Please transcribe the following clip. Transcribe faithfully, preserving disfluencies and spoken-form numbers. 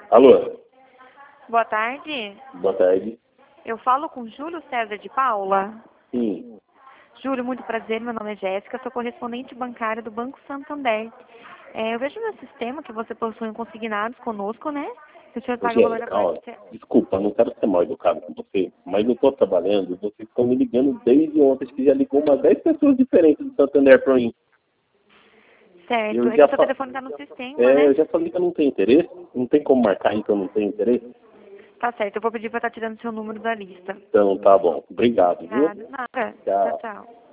Alô? Boa tarde. Boa tarde. Eu falo com Júlio César de Paula. Sim. Júlio, muito prazer. Meu nome é Jéssica, sou correspondente bancária do Banco Santander. É, eu vejo no sistema que você possui consignados conosco, né? Que o senhor paga o valor da Jéssica, ó, parte... desculpa, não quero ser mal educado com você, mas eu tô trabalhando, vocês estão me ligando desde ontem, acho que já ligou umas dez pessoas diferentes do Santander para mim. Certo, Eu é que já o seu fa... telefone está no sistema, é, né? eu já falei que eu não tenho interesse, não tem como marcar então não tenho interesse. Tá certo, eu vou pedir para estar tirando seu número da lista. Então tá bom, obrigado, viu? Obrigada. Nada. Tchau. Tchau, tchau.